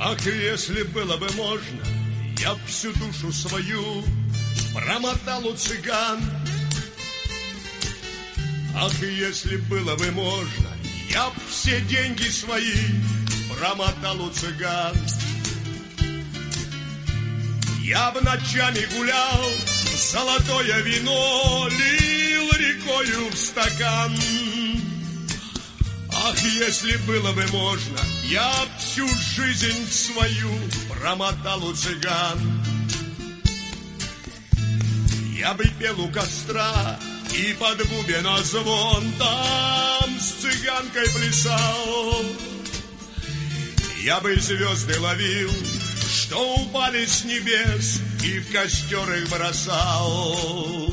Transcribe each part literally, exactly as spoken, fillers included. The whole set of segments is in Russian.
Ах, если было бы можно, я б всю душу свою промотал у цыган. Ах, если было бы можно, я б все деньги свои промотал у цыган. Я б ночами гулял, золотое вино лил рекою в стакан. Ах, если было бы можно, я б всю жизнь свою промотал у цыган. Я бы пел у костра и под бубена звон там с цыганкой плясал. Я бы звезды ловил, что упали с небес, и в костер их бросал.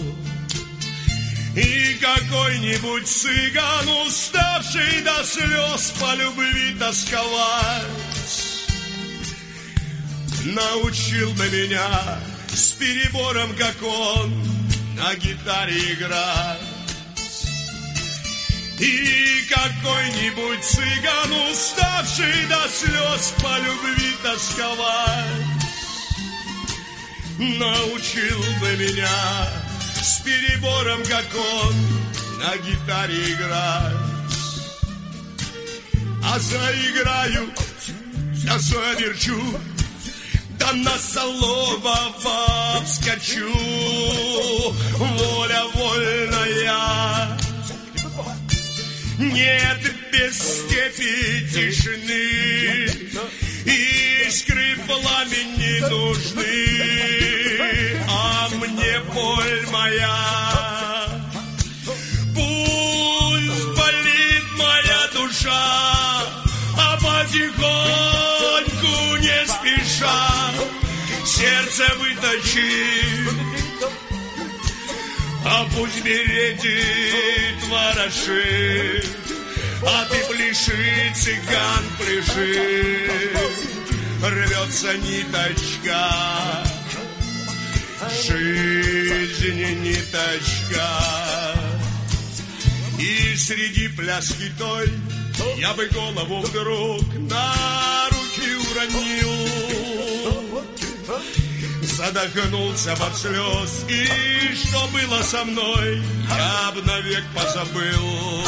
И какой-нибудь цыган, уставший до слез по любви тосковать, научил бы меня с перебором, как он, на гитаре играть. И какой-нибудь цыган, уставший до слез по любви тосковать, научил бы меня с перебором, как он, на гитаре играть. А заиграю, да заверчу, да на Соловова вскочу. Воля вольная, нет без степи тишины, искры пламени нужны, а мне боль моя. Пусть болит моя душа, а потихоньку, не спеша, сердце выточи. А пусть бередит ворошит, а ты пляши, цыган, пляши. Рвется ниточка, жизни ниточка. И среди пляски той я бы голову вдруг на руки уронил, задохнулся под слез, и что было со мной, я б навек позабыл.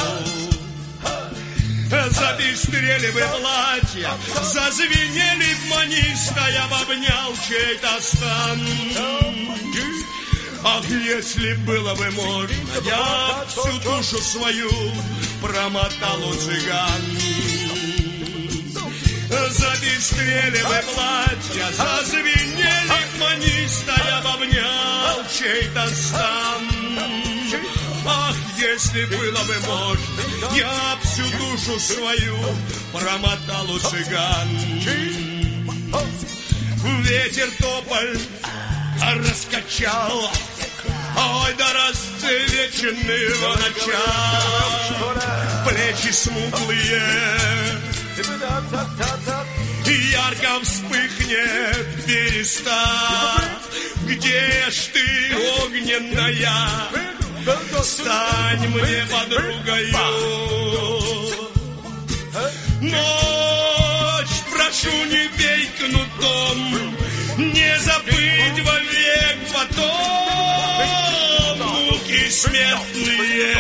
Запестрели бы платья, зазвенели б маниста, я б обнял чей-то стан. Ах, если было бы можно, я всю душу свою промотал у цыган. Запестрели бы платья, зазвенели б маниста, я б обнял чей-то стан. Ах, если было бы можно, я всю душу свою промотал у цыган. Ветер тополь раскачал, ой, да расцвеченного ноча, плечи смуглые, ярко вспыхнет береста. Где ж ты, огненная, стань мне подругою. Ночь, прошу, не бей кнутом, не забыть вовек потом муки смертные.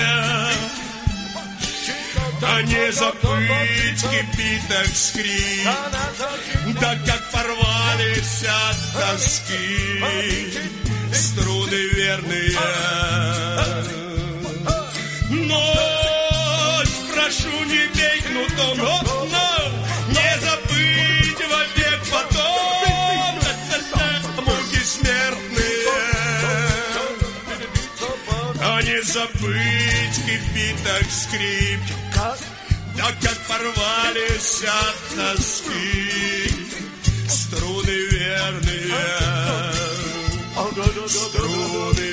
Да не забыть кипиток скрип, да как порвались от тоски струны верные. Ночь, прошу, не бей кнутом, но не забыть вовек потом муки смертные. А не забыть кипиток скрип, да как порвались от тоски струны верные, струны